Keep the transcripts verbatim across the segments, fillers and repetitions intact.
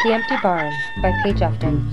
The Empty Barn by Paige Upton.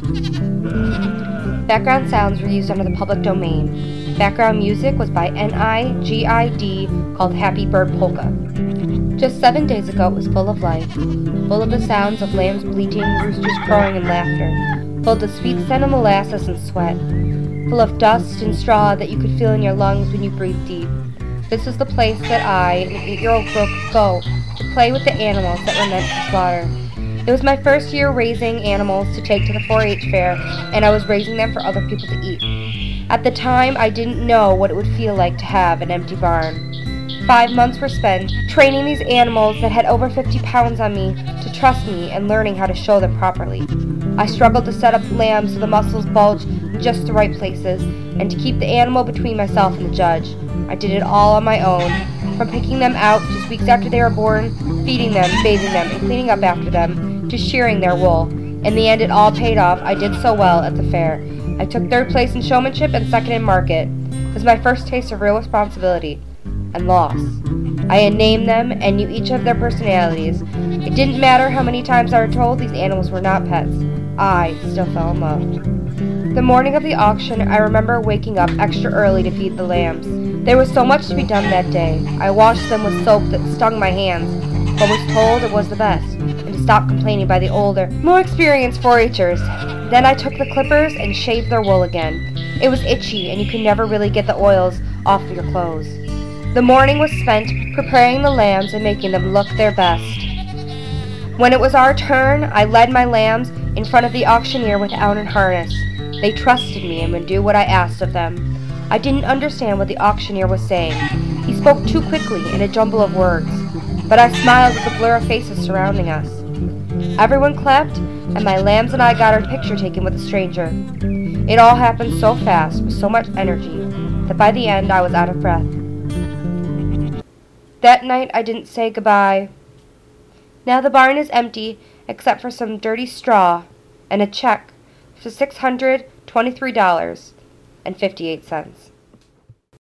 Background sounds were used under the public domain. Background music was by N I G I D called Happy Bird Polka. Just seven days ago it was full of life, full of the sounds of lambs bleating, roosters crowing, and laughter, full of the sweet scent of molasses and sweat, full of dust and straw that you could feel in your lungs when you breathed deep. This was the place that I, an eight-year-old girl, could go to play with the animals that were meant for slaughter. It was my first year raising animals to take to the four H fair, and I was raising them for other people to eat. At the time, I didn't know what it would feel like to have an empty barn. Five months were spent training these animals that had over fifty pounds on me to trust me and learning how to show them properly. I struggled to set up lambs so the muscles bulged in just the right places, and to keep the animal between myself and the judge. I did it all on my own, from picking them out just weeks after they were born, feeding them, bathing them, and cleaning up after them, to shearing their wool. In the end, it all paid off. I did so well at the fair. I took third place in showmanship and second in market. It was my first taste of real responsibility and loss. I had named them and knew each of their personalities. It didn't matter how many times I were told these animals were not pets. I still fell in love. The morning of the auction, I remember waking up extra early to feed the lambs. There was so much to be done that day. I washed them with soap that stung my hands, but was told it was the best, and to stop complaining by the older, more experienced four H'ers. Then I took the clippers and shaved their wool again. It was itchy, and you could never really get the oils off of your clothes. The morning was spent preparing the lambs and making them look their best. When it was our turn, I led my lambs in front of the auctioneer without a harness. They trusted me and would do what I asked of them. I didn't understand what the auctioneer was saying. He spoke too quickly in a jumble of words, but I smiled at the blur of faces surrounding us. Everyone clapped, and my lambs and I got our picture taken with a stranger. It all happened so fast, with so much energy, that by the end I was out of breath. That night I didn't say goodbye. Now the barn is empty, except for some dirty straw and a check for six hundred twenty-three dollars and fifty-eight cents.